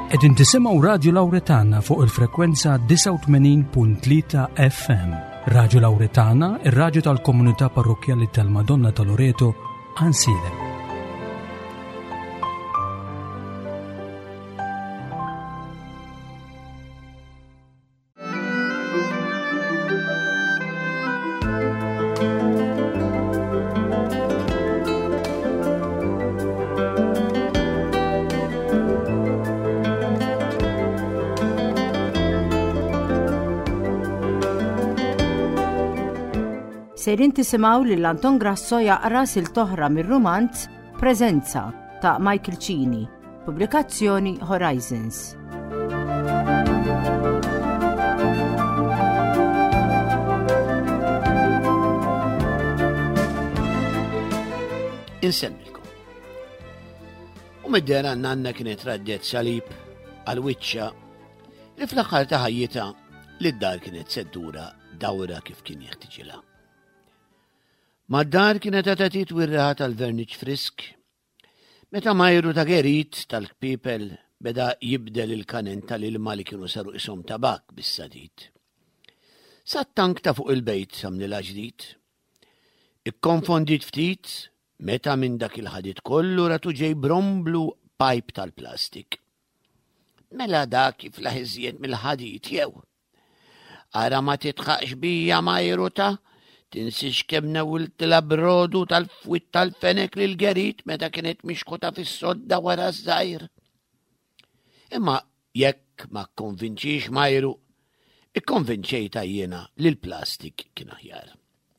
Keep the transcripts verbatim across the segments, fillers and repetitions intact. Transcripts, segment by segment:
Qegħdin tisimgħu Radio Lawretana fuq il-frekwenza tisa' u tmenin punt tlieta F M. Radio Lawretana, ir-radju tal-Komunità Parrokjali tal-Madonna ta' Loreto, Ansile. Sejrin tisimaw li l-Anton Grasso jaqra sil-toħra mir-romanz Preżenza ta' Michael Cini, pubblikazzjoni Horizons. Insemmilkom. U mid-dera Nanna kienet raddet salib għal-wiċċa li fl-aħħar ta' ħajjita li d-dar kienet seddura dawra kif kien jeħtieġilha. Mad-dar kienet għatatit wirraħa tal-verniċ frisk, meta majru ta' gerit tal-kpipel beda jibdel il-kanen tal-ilma li kienu saru isom tabak bis-sadit. Sat-tank ta' fuq il-bejt samnila ġdid. Ikkonfondit ftit meta minn dak il-ħadit kollu ratu ġej bromblu pipe tal-plastik. Mela dak kif laħiżjed mill-ħadit jew. Ara ma titħaqx bija majru ta' tinsix kemna wiltila brodu tal-fwit tal-fenek li l-gerit meta kienet mixkuta fis-sodda wara żgħir. Imma jekk ma konvinċix majru, ikkonvinċejta jiena li l-plastik kien aħjar.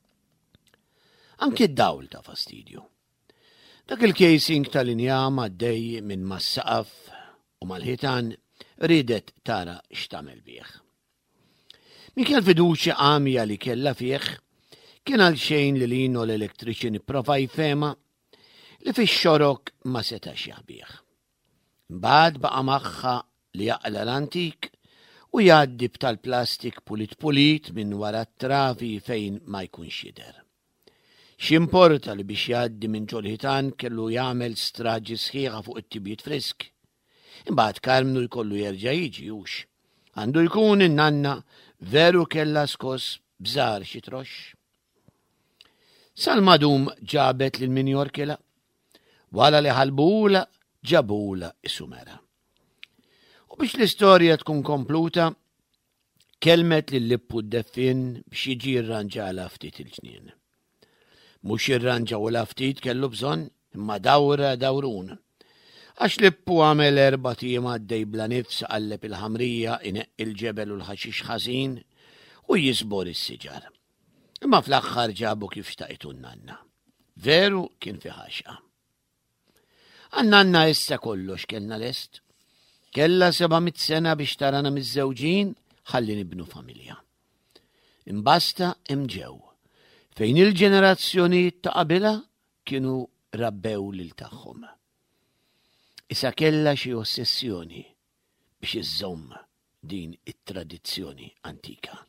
Anki d-dawl ta' fastidju. Dak il-casing tal-injam għaddej minn mas-saqaf u mal-ħitan ridet tara x'tagħmel bih. Minkejja l-fiduċja għamja li kellha fih, kien għal xejn li lino l-elektriċi nipprova jfema li fix-xorok ma setax jaħbih. Mbagħad baqa' magħha li jaqla l-antik u jgħaddi b'tal-plastik pulit-pulit minn wara t-travi fejn ma jkunx jidher. X'importa li biex jgħaddi minn ġol-ħitan kellu jagħmel straġi sħiħa fuq it-tibiet frisk. Imbagħad karmnu jkollu jerġa' jiġi hux. Għandu jkun in-nanna veru kellha skos bżar xi troxx. Sal-madum ġabet lil min jorkela, wara li ħalbula ġabula is-sumera. U biex l-istorja tkun kompluta, kelmet lil lippu d-deffin biex jiġi jirranġala ftit il-ġnien. Mhux jirranġa u ftit kellu bżonn, imma dawra dawrun. Għax lippu għamel erba' tiem għaddej bla nifs qalleb il-ħamrija ineqq il-ġebel u l-ħaxix ħażin u jisbor is-siġar. Imma fl-aħħar ġabu kif xtaqtu n-nanna. Veru kien fi ħaxqa. Għan-nanna issa kollox kellna lest. Kella seba'mit sena biex tarana miż-żewġin ħalli nibnu familja. Imbasta imġew, fejn il-ġenerazzjonijiet ta' qabilha kienu rabbew lil tagħhom. Issa kella xi ossessjoni biex iżżomm din it-tradizzjoni antika.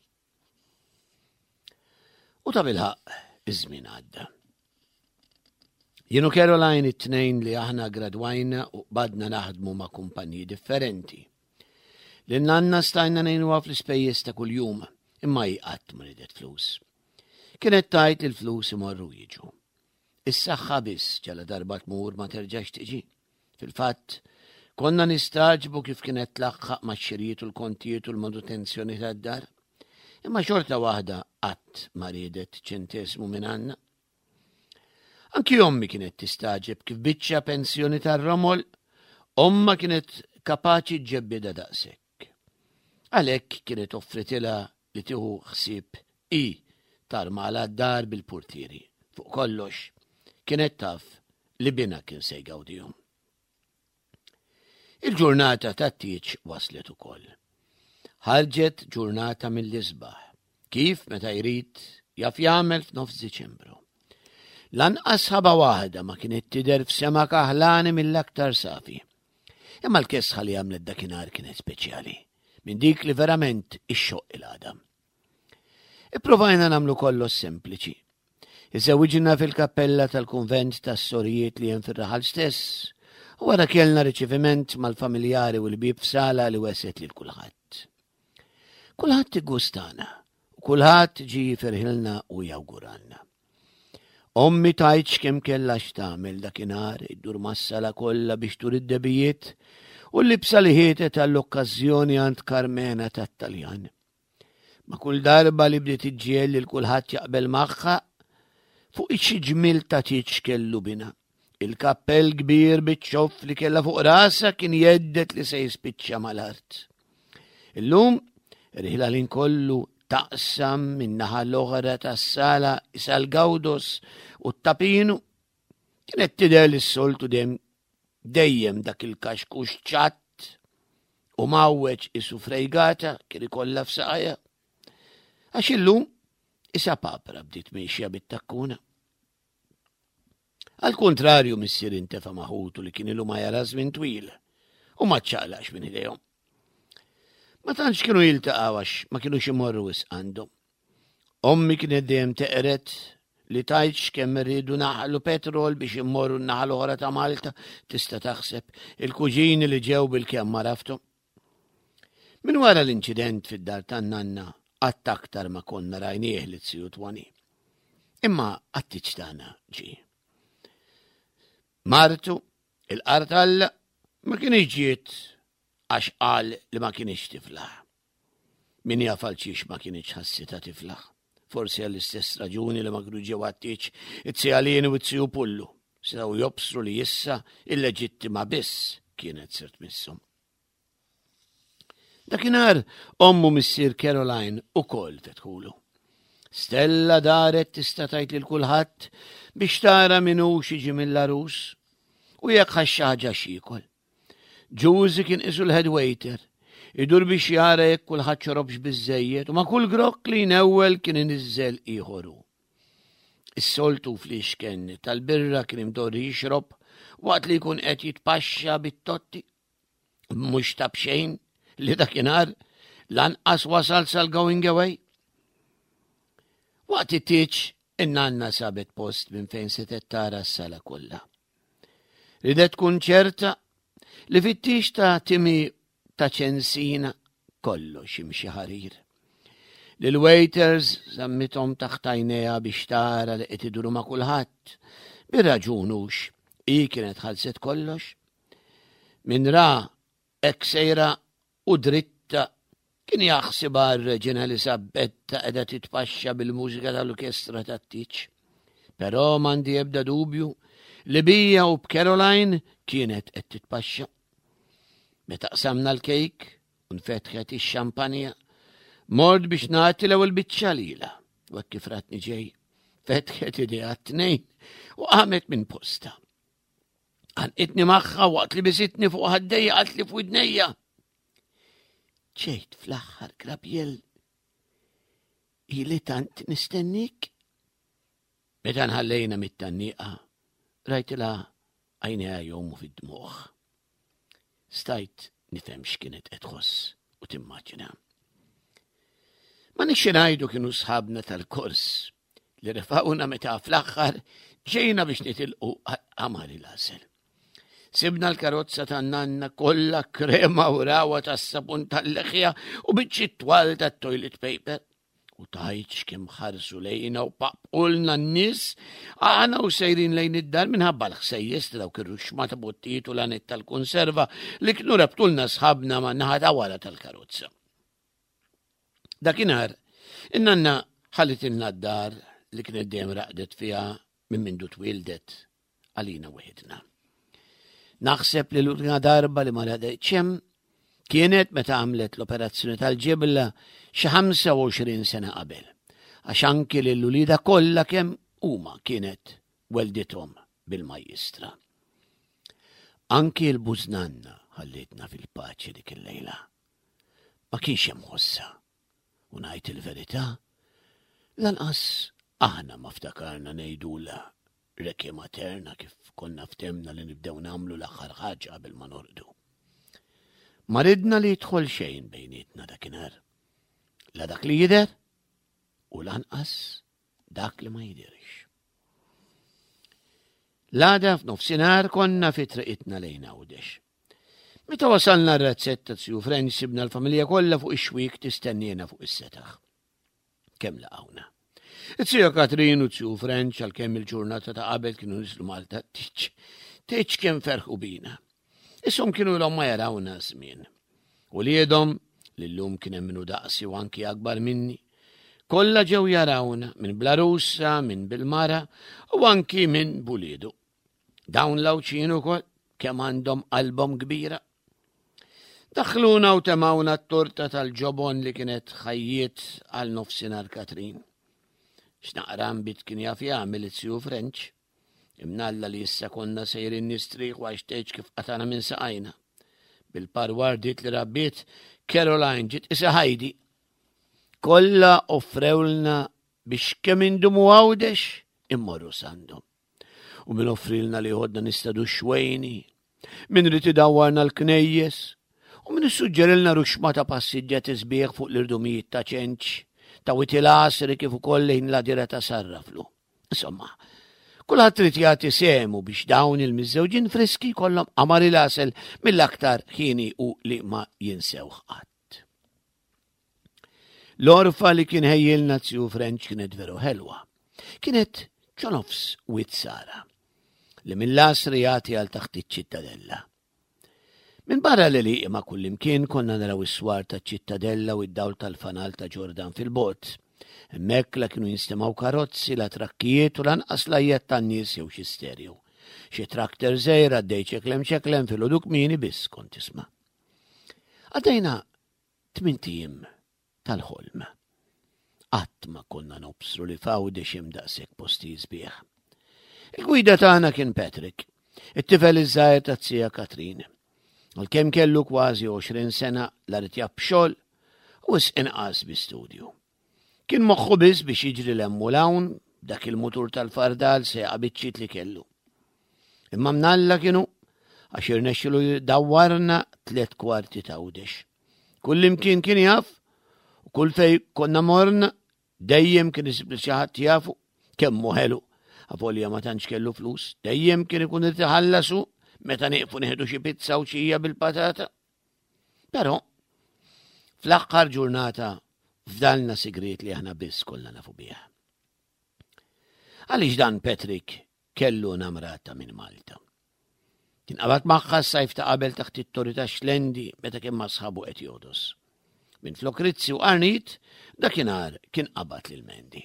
U ta' bilħaq iż-żmien għadda. Jienu Caroline it-tnejn li aħna gradwajna u badna naħdmu ma' kumpaniji differenti. L-nanna stajna ngħinuha fl-ispejjeż ta' kuljum imma hi qatt ma ridet flus. Kienet tajt li l-flus imorru jiġu. Is-saħħa biss ġala darba tmur ma terġax tiġi. Fil-fatt, konna nistaġbu kif kienet tlaħħaq max-xirijiet u l-kontijiet u l-manutenzjoni tad-dar. Imma xorta waħda qatt ma riedet ċentesmu minn għandna. Anki ommi kienet tistaġeb kif biċċa pensjoni tar-romol, omma kienet kapaċi ġebbida daqshekk. Għalhekk kienet offritilha li tieħu ħsieb i tarmala d-dar bil-purtieri. Fuq kollox kienet taf li bina kien se jgawdihom. Il-ġurnata tat-tieġ waslet ukoll. Ħarġet ġurnata mill-isbaħ, kif meta jrid jaf jagħmel f'nofs Diċembru. Lanqas ħaba waħda ma kienet tidher f'sema kaħlani mill-aktar safi. Imma l-kesħa li għamlet dakinhar kienet speċjali, minn dik li verament ixxoq il-għadam. Ipprovajna nagħmlu kollox sempliċi. Iżewwiġna fil-kappella tal-kunvent tas-Sorijiet li hemm fir-Raħal stess, U wara kellna riċeviment mal-familjari u l-bib f'sala li weset lil kulħadd. Kulħadd igustana u kulħadd ġi jifirħilna u jawguralna. Ommi tajt x'kemm kellha x'tagħmel dakinhar iddur mas-sala kollha biex tur id-debijiet u l-libsa li ħietet għall-okkażjoni għand Karmena tat-Taljan. Ma kull darba li bdiet iġġiel li kulħadd jaqbel magħha fuq xi ġmil ta' tiġ kellu bina. Il-kappell kbir biċ-ċoff li kellha fuq rasa kien jeddet li se jispiċċa mal-art. Illum riħla lin kollu taqsam min-naħa l-oħra tas-sala isa l-gawdos u t-tapinu kienet tidher is-soltu dejjem dejjem dak il-kaxkux ċatt u mawweġ isu frejgata kien ikollha f'saqajja. Għax illum isa papra bdiet mexja bit-takkuna. Għal-kontrarju missier intefa' maħutu li kien ilu ma jara żmien twil u ma ċċaqlax minn idejhom. Ma tantx kienu jiltaqgħu għax ma kienux imorru wisq għandhom. Ommi kienet dejjem teqret li tajt x'kemm irridu naħlu petrol biex immorru n-naħa l-oħra ta' Malta tista' taħseb il-kuġini li ġew bil-kemm maraftu. Min wara l-inċident fid-dar tan-nanna għatt aktar ma konna rajnieh li tsiju twani. Imma għattiċ tagħna ġie. Martu, il-qartalla, ma kienx ġiet għax qal li ma kienx tiflaħ. Min jafal xiex ma kienx ħassita tiflaħ. Forsi għall-istess raġuni li ma kienu ġew għattiċ it-sjalini u t-siju pullu. Sew jobsru li jissa il-leġittima biss kienet sirt missum. Dakinhar ommu missier Caroline ukoll fetħulu. Stella daret tista' tgħid lil kulħadd biex tara min hu xiġi mill-arus u jekk ħax xi ħaġa x'jiekol. Ġużi kien isu l-head waiter, idur biex jara jekk kulħadd xorobx biżżejjed u ma' kull grokk li jnewwel kien iniżżel ieħoru. Is-soltu fl-ixkenni tal-birra kien imdorri jixrob waqt li jkun qed jitpaxxa bit-totti. Mhux tab xejn li dakinhar lanqas wasal sal-going away. Waqt it-tieġ in-nanna sabet post minn fejn se tara s-sala kollha. Ridet tkun ċerta li fit-tiex ta' timi ta' ċensina kollox imxi ħarir. Lil-waiters żammithom taħt għajnejha biex tara li qed iduru ma' kulħadd. Bir-raġunux hi kienet ħalset kollox. Min ra hekk sejra u dritta kien jaħsibha r-reġina Elisabetta qiegħda titpaxxa bil-mużika tal-orkestra tat-tieġ. Però m'għandi ebda dubju li bija u b'Caroline kienet qed titpaxxa. Meta qsamna l-kejk u nfetħet ix-xampanja, mort biex nagħti l-ewwel biċċa lilha. U hekk kif ratni ġej, fetħet idejha tnejn u qamet minn posta. Għanqitni magħha waqt li bisitni fuq ħaddejja qalt li f'widnejja. Ġejt fl-aħħar Gabriel ili tant nistennik. Meta nħallejna mit-tannieqa, rajtilha għajnejha jgħumu fid-dmuħ. Stajt nifhem x'kienet qed tħoss u timmaġina. Ma nixxi ngħidu kienu sħabna tal-kors li rifaquna meta fl-aħħar ġejna biex nitilqu għamari l-għasel. Sibna l-karozza tan-nanna kollha krema u rawa tas-sabun tal-leħja u biċċi twal tat-toilet paper. U tajt x'kemm ħarsu lejna u paqqulna n-nies għana u sejrin lejn id-dar minħabba l-ħsejjes dawk ir-ruxma ta' bottijiet u l-għanet tal-konserva li kienu rabtulna sħabna ma' naħa ta' wara tal-karozza. Dakinhar in-nanna ħallit ilna d-dar li kienet dejjem raqdet fiha minn mindu twildet għalina weħidna. Naħseb li l-ultima darba li ma raqdetx hemm kienet meta għamlet l-operazzjoni tal-ġibla xi ħamsa u għoxrin sena qabel, għax anki l-ulida kollha kemm huma kienet weldithom bil-majjistra. Anki l-bużnanna ħallitna fil-paċi dik il-lejla. Ma kienx hemm ħossa, u ngħid il-verità, lanqas aħna ma ftakarna ngħidula rekje materna kif konna ftemna li nibdew nagħmlu l-aħħar ħaġa qabel ma norqdu. Ma ridna li jidħol xejn bejnietna dakinhar. La dak li jidher u lanqas dak li ma jidherx. L-għada f'nofsinhar konna fi triqitna lejn Għawdex. Meta wasalna r-razzetta Tiju French sibna l-familja kollha fuq ix-xwik tistennina fuq is-setaħ. Kemm laqgħuna. It-Tija Katrin u Tiju French għalkemm il-ġurnata ta' qabel kienu nislu Malta tiċ tiċ kemm ferħu bina. Ishom kienu l ma jarawna żmien. U liedhom li llum kien hemm minnu daqsi u anki akbar minni. Kollha ġew jarawna minn Blarussa, minn Bilmara u anki minn Buliedu. Dawn l-Awċin ukoll kemm għandhom qalbhom kbira. Daħħluna u temawna t-torta tal-ġobon li kienet ħajjiet għal nofsinhar Katrin. X'naqra mbit kien jaf jagħmel it-Tiju French. Imnalla li issa konna sejrin nistriq għax teġ kif qatana minn saqajna. Bil-parwar dit li rabbiet Caroline ġiet isa Ħajdi. Kollha offrewlna biex kemm indumu Għawdex immorru sandhom. U min offrilna li ħodna nistadu xwejni, min rid idawwarna l-knejjes, u min issuġġerilna ruxma ta' passiġġiet isbieħ fuq l-irdumijiet ta' ċenċ, ta' witilasri kif ukoll lejn la dira ta' sarraflu. Insomma, kulħadd trid jagħti semu biex dawn il-miżżewġin friski kollhom qamar il-għasel mill-aktar ħini u li ma jinsewh qatt. L-orfa li kien ħejjilna Tiju French kienet veru ħelwa. Kienet ċonofs wit Sara li mill-lasri jagħti għal taħt iċ-ċittadella. Min barra li li ma kullimkien konna naraw is-swar ta' ċittadella u id-dawl tal-fanal ta' Ġordan fil-bot. Hemmhekk la kienu jinstemaw karozzi la trakkijiet u lanqas lajjed tan-nies jew xi sterju. Xi trakter żgħir għaddej ċeklem ċeklem fil-uduk mini biss kont tisma'. Għaddejna tmien tiem tal-ħolm. Qatt ma konna nobsru li f'Għawdex hemm daqshekk posti sbieħ. Il-gwida tagħna kien Patrick, it-tifel iż-żgħir ta' Tija Katrin. Għalkemm kellu kważi għoxrin sena l-arit jab xogħol u inqas bi studju. Kien moħħu biss biex jiġri l-hemm hawn dak il-mutur tal-fardal seqa biċċiet li kellu. Imma mnalla kienu għax irnexxielu dawwarna tliet kwarti ta' Għawdex. Kullimkien kien jaf u kull fej konna morna dejjem kien isib li xi ħadd jafu kemm hu ħelu. Avolja ma tantx kellu flus, dejjem kien ikun irtiħallasu meta nieqfu nieħdu xi pizza u xija bil-patata. Però fl-aħħar ġurnata fdalna sigriet li aħna biss kollha nafu biha. Għaliex dan Patrick kellu namrata minn Malta. Kien qabad magħha s-sajf ta' qabel taħt it-torri ta' Xlendi meta kien ma' sħabu qed jogħdos. Minn flok Rizzi u Qarnit dakinhar kien qabad lil Mendi.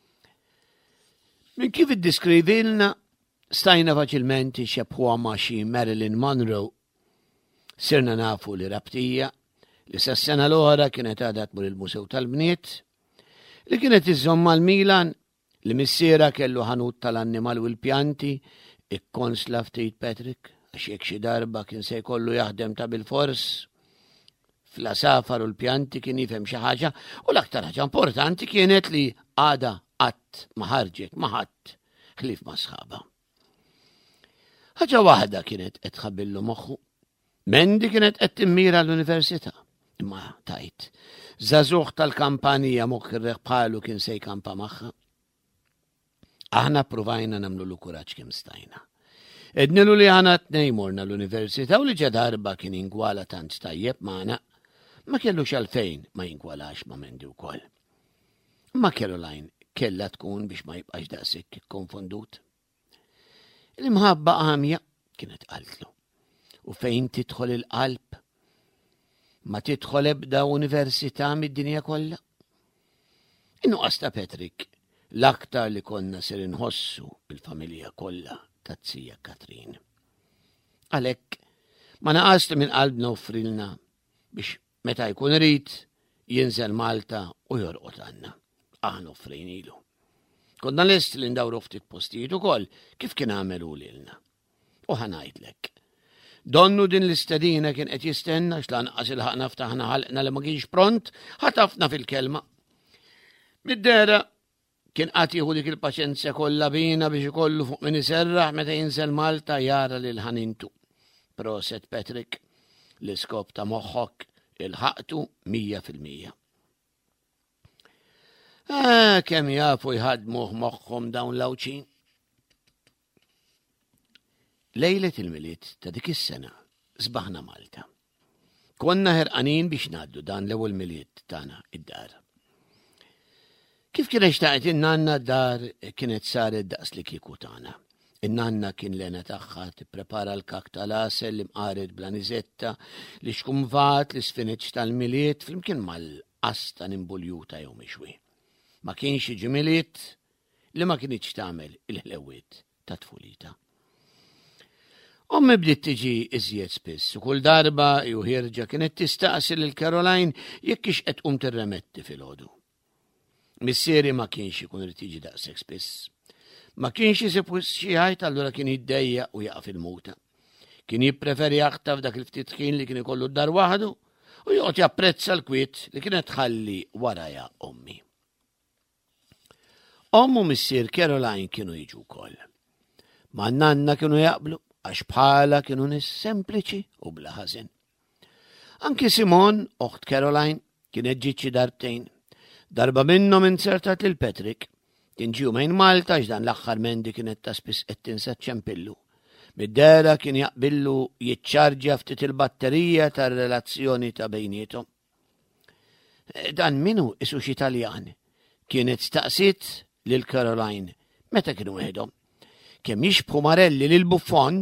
Min kif iddeskrivilna stajna faċilment ixebħuha ma' xi Marilyn Monroe. Sirna nafu li rabtija li sas-sena l-oħra kienet għadha tmur il-Musew tal-Bniet, li kienet iżżomm mal-Milan, li missiera kellu ħanut tal-annimal u l-pjanti, ikkonsla ftit Patrick, għax jekk xi darba kien se jkollu jaħdem ta' bil-fors, fl-asafar u l-pjanti kien jifhem xi ħaġa, u l-aktar ħaġa importanti kienet li għada qatt ma ħarġek ma ħadd ħlief ma' sħaba. Ħaġa waħda kienet qed tħabbillu moħħu. Mendi kienet qed timmira l-università. Imma tajt, żagħżugħ tal-kampanija moħħ ir-reħ bħalu kien se jkampa magħha. Aħna provajna nagħmlu lu kuraġġ kemm stajna. Ednilu li aħna tnejn morna l-università u li ġa darba kien ingwala tant tajjeb magħna, ma kellux għalfejn ma jingwalax ma' Mendi wkoll. Ma Caroline kella tkun biex ma jibqax daqshekk konfondut. Il-imħabba għamja kienet qaltlu. U fejn tidħol il-qalb ma tidħol ebda università mid-dinja kollha. Innuqqas ta' Patrick l-aktar li konna ser inħossu bil-familja kollha ta' Tija Katrin. Għalhekk ma naqast minn qalbna offrilna biex meta jkun irid jinżel Malta u jorqod għandna. Aħna offrejnilu. Konna lest li ndawru ftit postijiet ukoll kif kien għamelu lilna. U ħanajdlek. Donnu din l-istedina kien qed jistenna x'lanqas il-ħaqna ftaħna ħalqna li ma kienx pront, ħatafna fil-kelma. Mid-dera kien qatt jieħu dik il-paċenzja kollha bina biex ikollu fuq min iserraħ meta jinżel Malta jara lil ħanintu. Proset Patrick, l-iskop ta' moħħok il-ħaqtu mija fil-mija. Ah, kemm jafu jħadmuh moħħhom dawn l-Awċin. Lejlet il-miliet ta' dik is-sena sbaħna Malta. Konna ħerqanin biex ngħaddu dan l-ewwel miliet tagħna id-dar. Kif kien xtaqet in-nanna d-dar kienet saret daqs li kieku tagħna. In-nanna kien lena tagħha tipprepara l-kak tal-asel li mqared bl-aniżetta li xkumvat li sfiniċ tal-miliet flimkien mal-qasta nimbuljuta jew mixwi. Ma kienx jiġi miliet li ma kienx tagħmel il-ħlewiet ta' tfulita. Ommi bdiet tiġi iżjed spiss u kull darba jew ħirġa kienet tistaqsi lil Caroline jekk ix qed tqum tirremetti filgħodu. Missieri ma kienx ikun irid tiġi daqshekk spiss. Ma kienx isib xi ħajt allura kien jiddejjaq u jaqa' fil-muta. Kien jippreferi jaħtaf dak il-ftit ħin li kien ikollu d-dar waħdu u joqgħod japprezza l-kwiet li kienet tħalli warajha ommi. Omm u missier Caroline kienu jiġu wkoll. Ma' nanna kienu jaqblu għax bħala kienu nis sempliċi u bla ħażin. Anki Simon, oħt Caroline, kienet ġiet darbtejn. Darba minnhom insertat lil Patrick, kien ġiju mejn Malta x'dan l-aħħar mendi kienet ta' spiss qed tinsa ċempillu. Mid-dera kien jaqbillu jiċċarġja ftit il-batterija tar-relazzjoni ta' bejniethom. Dan minu isu xi Taljan kienet staqsit lil Caroline meta kienu weħedhom. Kemm jixbħu Marelli lil Buffon,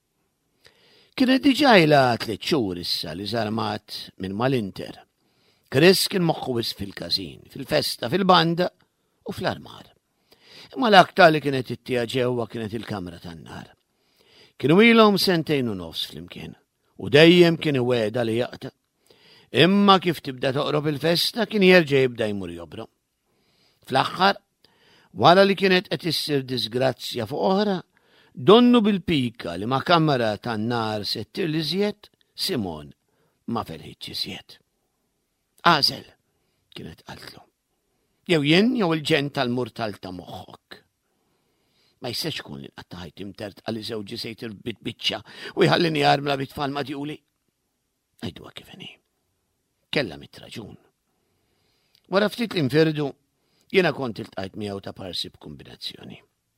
kienet diġà ilha tliet xhur issa li żarmat minn mal-Inter. Chris kien moħħu wisq fil-każin, fil-festa, fil-banda u fl-armar. Imma l-aktar li kienet ittija ġewwa kienet il-kamra tan-nar. Kienu ilhom sentejn u nofs flimkien u dejjem kien iweda li jaqta'. Imma kif tibda toqrob il-festa kien jerġa' jibda jmur jobro. Fl-aħħar, wara li kienet qed issir disgrazzja fuq oħra, donnu bil-pika li ma' kamra tan-nar settir li żjed, Simon ma felħitx iżjed. Għażel, kienet qaltlu. Jew jien jew il-ġen tal-murtal ta' moħħok. Ma jistax kun li nqattaħajt imtert għalli żewġi sejtir bitbiċċa u jħallini jarmla bit-tfal madjuli. Għajdwa kif inhi. Kella mit-raġun. Wara ftit li nfirdu, jiena kont iltqajt miegħu ta' parsi b'kombinazzjoni.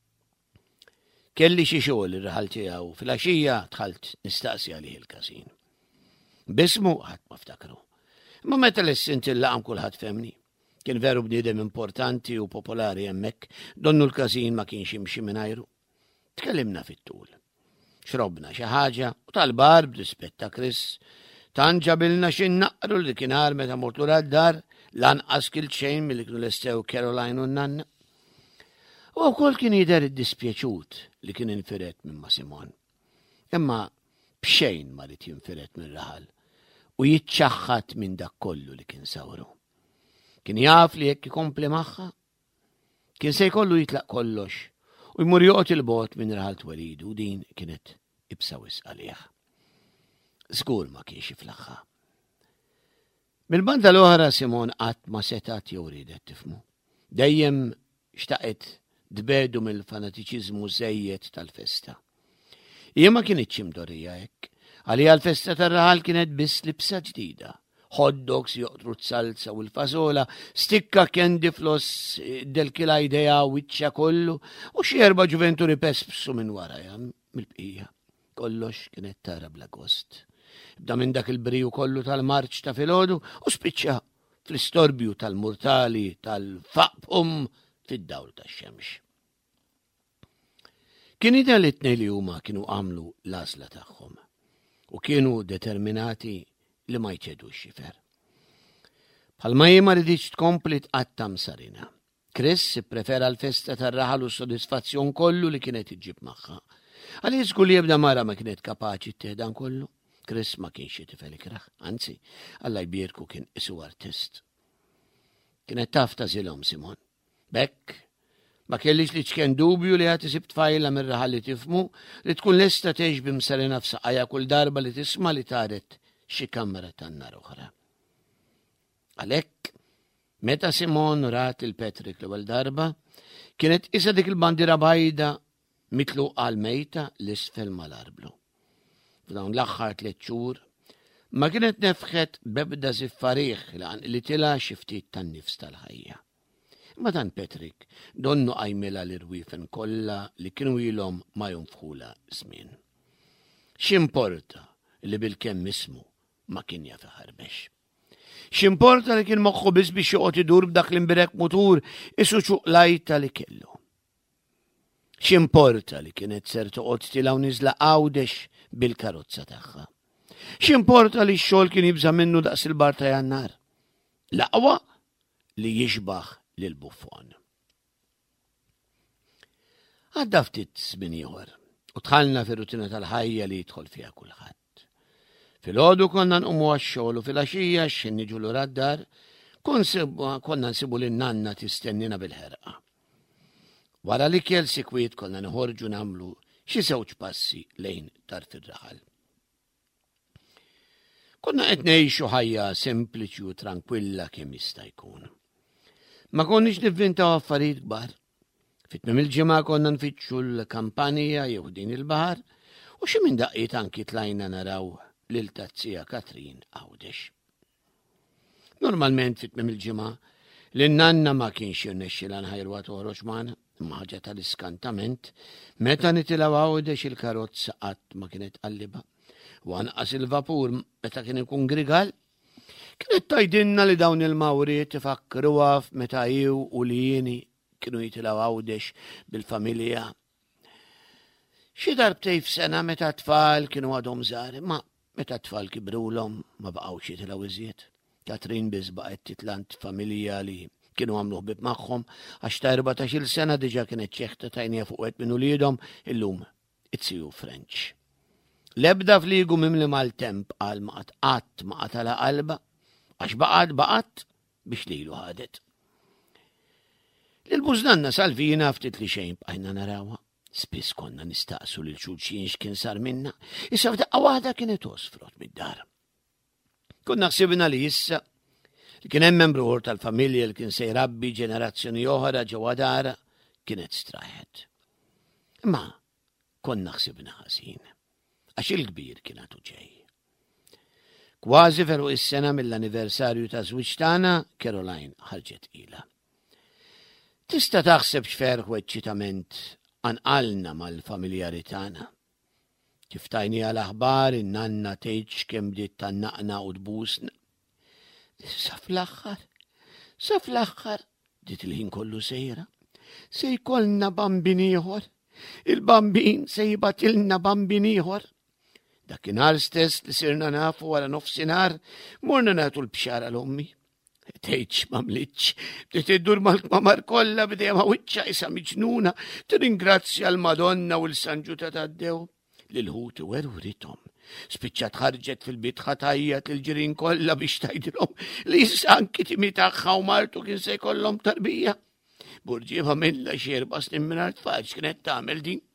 Kelli xi xogħol ir-raħal tiegħu fil-għaxija dħalt nistaqsi għalih il-każin. Bismu ħadd ma ftakru. Imma meta l-issint il-laqam kulħadd femni. Kien veru bniedem importanti u popolari hemmhekk, donnu l-każin ma kienx jimxi mingħajru. Tkellimna fit-tul. Xrobna xi ħaġa u tal-bar b'rispett ta' Chris tant ġabilna xi naqru li kien għar meta mort lura d-dar lanqas kil xejn milli kienu lestew Caroline u n-nanna. U wkoll kien jidher id-dispjaċut li kien infiret minn ma' Simon. Imma b'xejn ma rid jinfiret minn raħal u jiċċaħħad minn dak kollu li kien sawru. Kien jaf li jekk ikompli magħha, kien se jkollu jitlaq kollox u jmur joqgħod il-bogħod minn raħal twelidu u din kienet ibsa wisq għalih. Żgur ma kienx jiflaħħa. Mill-banda l-oħra Simon qatt ma setat jew riedet tifhmu. Dejjem xtaqet tbedu mill-fanatiċiżmu żejjed tal-festa. Hija ma kienitx imdorrija hekk, għalija l-festa tar-raħal kienet biss libsa ġdida. Hot dogs joqtru t-salza u l-fażola, stikka candy floss del kila idea wiċċa kollu u xi erba' ġuventuri pespsu minn warajha mill-bqija. Kollox kienet tara bla gost. Bda minn dak il-briju kollu tal-marċ ta' filgħodu u spiċċa fl-istorbju tal-murtali tal-faqpum fid-dawl tax-xemx. Kien jidher li t-tnejn li huma kienu għamlu l-għażla tagħhom u kienu determinati li ma jċedux xifer. Bħalma jien ma rridx tkompli tqattam sarina. Chris prefera l-festa tar-raħal u s-sodisfazzjon kollu li kienet iġġib magħha. Għaliex kull jibda mara ma kienet kapaċi tieħdan kollu. Chris ma kienx tifel ikraħ, anzi, Alla jbierku kien isu artist. Kienet taf tażilhom Simon. Bekk, ma kellix li ċkien dubju li għati sibt fajla mir-raħal li tifmu li tkun lesta tgħix bimsarina f'saqajja kull darba li tisma' li taret xi kamra tan-nar oħra. Għalhekk, meta Simon rat il-Patrick l-ewwel darba, kienet isa dik il-bandira bajda mitluqa għal-mejta l-isfel mal-arblu. F'dawn l-aħħar tliet xhur ma kienet nefħet bebda ziffariħ li tila xi ftit tan-nifs tal-ħajja. Imma dan Patrick donnu qajmilha l-irwiefen kollha li kienu ilhom ma jonfħula żmien. X'importa li bil-kemm ismu ma kien jaf iħarbex. X'importa li kien moħħu biss biex joqgħod idur b'dak l-imbirek mutur isu ċuqlajta li kellu. X'importa li kienet ser toqgħod tilgħu niżla għawdex bil-karozza tagħha. X'importa li x-xogħol kien jibża minnu daqs il-bar ta' Jannar. L-aqwa li jixbaħ lil Buffon. Għadda ftit żmien ieħor u dħalna fir-rutina tal-ħajja li jidħol fiha kulħadd. Filgħodu konna nqumu għax-xogħol u fil-għaxija x'in niġu lura d-dar konna nsibu lin nanna tistennina bil-ħerqa. Wara li kell sikwiet konna nħorġu nagħmlu xi żewġ passi lejn dar fir-raħal. Konna qed ngħixu ħajja sempliċi u tranquilla kemm jista' jkun. Ma konniex nivvintaw affarijiet kbar. Fit-tmiem il-ġimgħa konna nfittxu l-kampanija jew din il-baħar u xi minn daqqiet anki tlajna naraw lil tazzija Katrin Għawdex. Normalment fit-tmiem il-ġimgħa lin-nanna ma kienx jirnexxilha nħajrwa toħroġ magħna, imma ħaġa tal-iskantament meta nitilgħu Għawdex il-karozza qatt ma kienet qalliba. U anqas il-vapur meta kien ikun grigal, kienet tajdinna li dawn il-mawriet ifakkruha meta jew u li jieni kienu jitilgħu Għawdex bil-familja. Xi darbtej f'sena meta tfal kienu għadhom żgħar, ma meta tfal kibrulhom ma baqgħux jitilgħu iżjed. Katrin biss baqgħet titlant familja li kienu għamlu ħbib magħhom għax ta' erbatax-il sena diġà kienet ċeħta tajnija fuq qed minn uliedhom illum it-siju French. Lebda fliegu mimli mal-temp għal maqat qatt ma qatala qalba għax baqgħet baqgħet biex lilu ħadet. Lil-Bużnanna Salvina ftit li xejn bqajna narawha. Spiss konna nistaqsu lil xulxin x'kien sar minna, issa f'daqqa waħda kienet tosfrot mid-dar. Konna ħsibna li issa li kien hemm membru ieħor tal-familja li kien se jrabbi ġenerazzjoni oħra ġewwa dara kienet straħet. Imma konna ħsibna ħażin għax il-kbir kien għadu ġej. Kważi veru is-sena mill-anniversarju ta' żwieġ tagħna Caroline ħarġet ilha. Tista' taħseb x'ferħ eċċitament anqalna mal-familjari tagħna. Kif tajnija l-aħbar in-nanna tgħid kemm bdiet tannaqna u tbusna. Sa fl-aħħar, sa fl-aħħar, dit il-ħin kollu sejra, se jkollna bambin ieħor, il-bambin se jibatilna bambin ieħor. Dakinhar stess li sirna nafu wara nofsinhar morna nagħtu l-bxara l-ommi. Tgħidx m'għamlitx, bdiet iddur mal-kmamar kollha bdejha wiċċa isa miġnuna tirringrazzja l-Madonna u l-Sanġuta tad-Dew li l-ħuti weru rithom. Spiċċat ħarġet fil-bit ħatajjat il-ġirien kollha biex tgħidilhom li issa anki timi tagħha u martu kien se jkollhom tarbija. Burġiebha minla xierba snin mingħajr tfal x'kienet tagħmel din.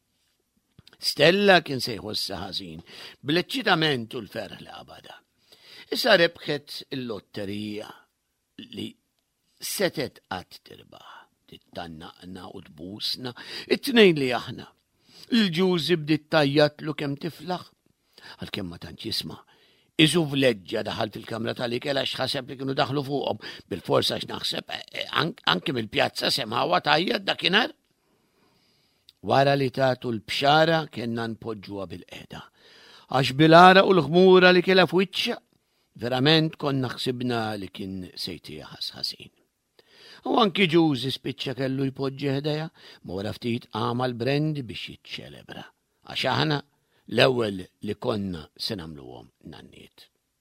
Stella kien se jħossha ħażin bl-eċċitament u l-ferħ li qabada. Issa rebħet il-lotterija li setet qatt tirbaħ, tittannaqna u tbusna, it-tnejn li aħna. Il-ġużi bdiet tajjatlu kemm tiflaħ, għalkemm ma tantx jisma'. Iżu vleġġa daħal fil-kamra tal-ikel għax ħaseb li kienu daħlu fuqhom bil-forsa x'naħseb anke mill-pjazza semgħuha tajjat dakinhar. Wara li tagħtu l-bxara kienna npoġġuha bil-qiegħda. Għax bil-ara u l-ħmura li kellha f'wiċċha, verament konna ħsibna li kien sejtija ħasħasin. U anki ġużi spiċċa kellu jpoġġi ħdejja, ma wara ftit għamal brendi biex jiċċelebra. Għax aħna l-ewwel li konna se nagħmluhom nanniet.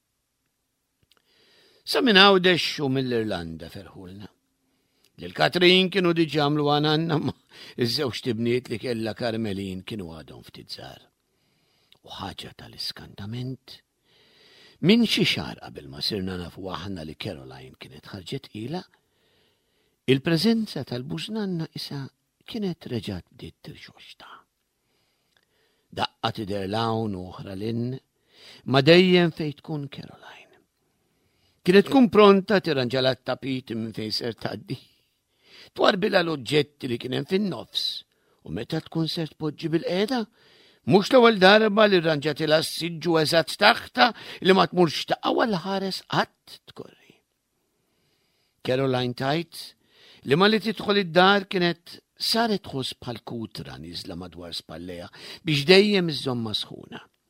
Sa minn Għawdex u mill-Irlanda ferħulna. Lil Katrin kienu diġà għamlu għananna ma iż-żewġ tibniet li kellha Karmelin kienu għadhom ftit żgħar. U ħaġa tal-iskantament min xi xahar qabel ma sirna nafu aħna li Caroline kienet ħarġet ilha, il-preżenza tal-Bużnanna issa kienet reġgħet bdiet tirxoxta. Daqqa tidher lawn u oħra lin ma dejjem fejn tkun Caroline. Kienet tkun pronta tirranġala t-tapiti minn fejn ser tgħaddi. Twarbilha l-oġġetti li kien hemm fin-nofs u meta tkun ser tpoġġi bil-qiegħda mhux l-ewwel darba li rranġatilha s-siġġu eżatt taħta li ma tmurx taqgħa wara ħares qatt tkorri. Caroline tajt li ma li tidħol id-dar kienet saret tħoss bħal kutra niżla madwar spallejha biex dejjem iżżomm masħuna.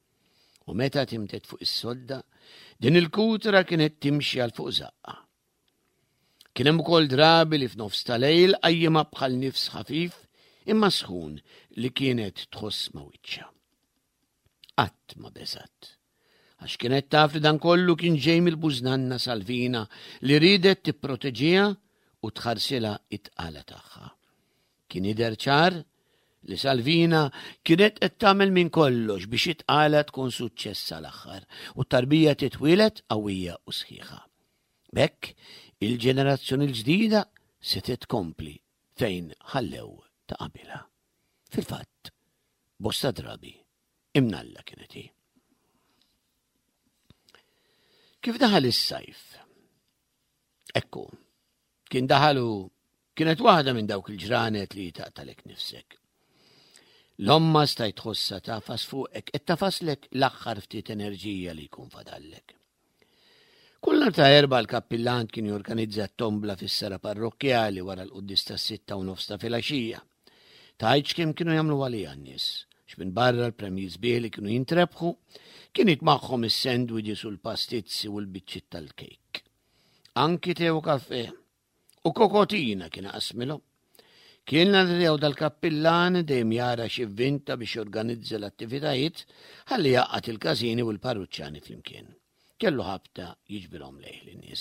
U meta timtet fuq is-sodda, din il-kutra kienet timxi għal fuq zaqqa. Kien hemm ukoll drabi li f'nofs tal-lejl qajjima bħal nifs ħafif imma sħun li kienet tħoss ma' wiċċha. Qatt ma beżat, għax kienet taf li dan kollu kien ġej mill-bużnanna Salvina li ridet tipproteġiha u tħarsilha it-tqala tagħha. Kien jidher ċar li Salvina kienet qed tagħmel minn kollox biex it-tqala tkun suċċess sal-aħħar u t-tarbija titwieled qawwija u sħiħa. B'hekk il-ġenerazzjoni l-ġdida se titkompli fejn ħallew ta' qabilha. Fil-fatt, bosta drabi imnalla kienet hi. Kif daħal is-sajf? Ekku, kien daħalu kienet waħda minn dawk il-ġranet li taqtalek nifsek. L-omma staj tħossa tafas fuqek, et tafaslek l-axħar ftit enerġija li jkun fadallek. Kull nar ta' erba l-kappillant kien jorganizza tombla fis-sara parrokjali wara l-quddis tas-sitta u nofs ta' filgħaxija. Tajċ kemm kienu jagħmlu għalija n-nies, x'minn barra l-premji sbieħ li kienu jintrebħu, kien magħhom is-sandwiches u l-pastizzi u l-biċċiet tal-kejk. Anki tew kaffè u kokotina kien qasmilhom. Kien l-rew dal-kappillan dejjem jara xi vvinta biex jorganizza l-attivitajiet ħalli jaqqat il-każini u l-parruċċjani flimkien. Kellu ħabta jiġbilhom lejh lin-nies.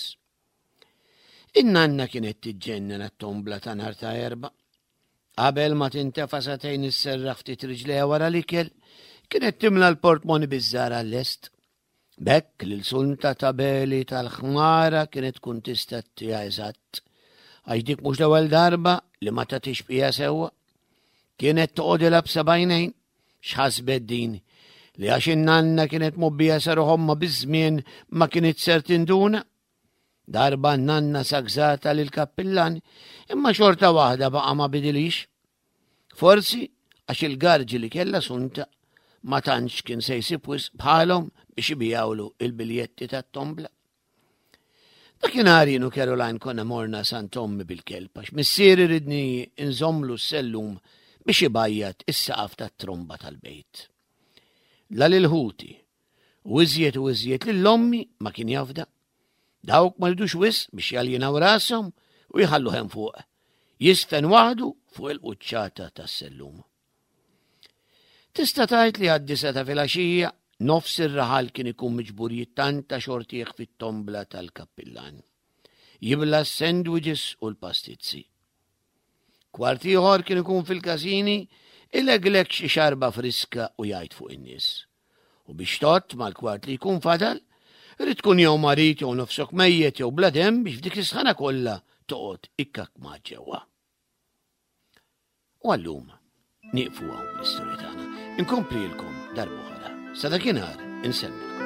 In-nanna kienet tiġġenna t-tombla ta' nhar ta' erba'. Qabel ma tintefa' satejn isserraħ ftit riġleha wara l-ikel, kienet timla l-portmoni biż-żara l-est. Bekk lil sunta tabeli tal-ħmara kienet tkun tista' tiegħha eżatt. Għax dik mhux l-ewwel darba li ma tagħtix bija sewwa. Kienet toqgħodilha b'sebgħinejn x'ħasbet din li għax in-nanna kienet mobbija saruħomma biż-żmien ma kienet ser tinduna. Darba n-nanna sagżata lil kappillan imma xorta waħda baqa' ma bidilix. Forsi għax il-garġi li kellha sunta ma tantx kien se jsib wisq bħalhom biex ibijawlu il-biljetti tat-tombla. Dakinhar jienu Caroline konna morna San Tommi bil-kelb għax missieri ridni inżommlu s-sellum biex ibajjat is-saqaf tat-tromba tal-bejt. La lil-ħuti u iżjed u iżjed lill-ommi ma kien jafda. Dawk ma ridux wisq biex jaljinaw rashom u jħallu hemm fuq. Jisfen waħdu fuq il-quċċata tas-sellum. Tista' tgħid li għad-disa ta' filgħaxija nofs ir-raħal kien ikun miġbur jittanta xortieħ fit-tombla tal-kappillan. Jibla s-sandwiches u l-pastizzi. Kwart ieħor kien ikun fil-każini ileglek xi xarba friska u jgħid fuq in-nies. U biex tott mal-kwart li jkun fadal, rid tkun jew marit jew nofsok mejjed jew bladem biex f'dik is-sħana kollha toqgħod ikkak ma' ġewwa. U allum nieqfu hawn l-istorja tagħna. Inkomplilkom darba oħra. Sa dakinhar insemmilkom.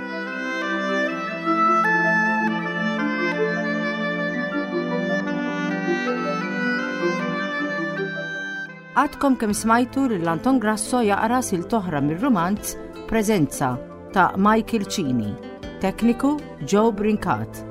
Għadkom kemm smajtu lil Anton Grasso jaqra sil toħra mir-romanz Preżenza ta' Michael Cini. Tekniku Joe Brincat.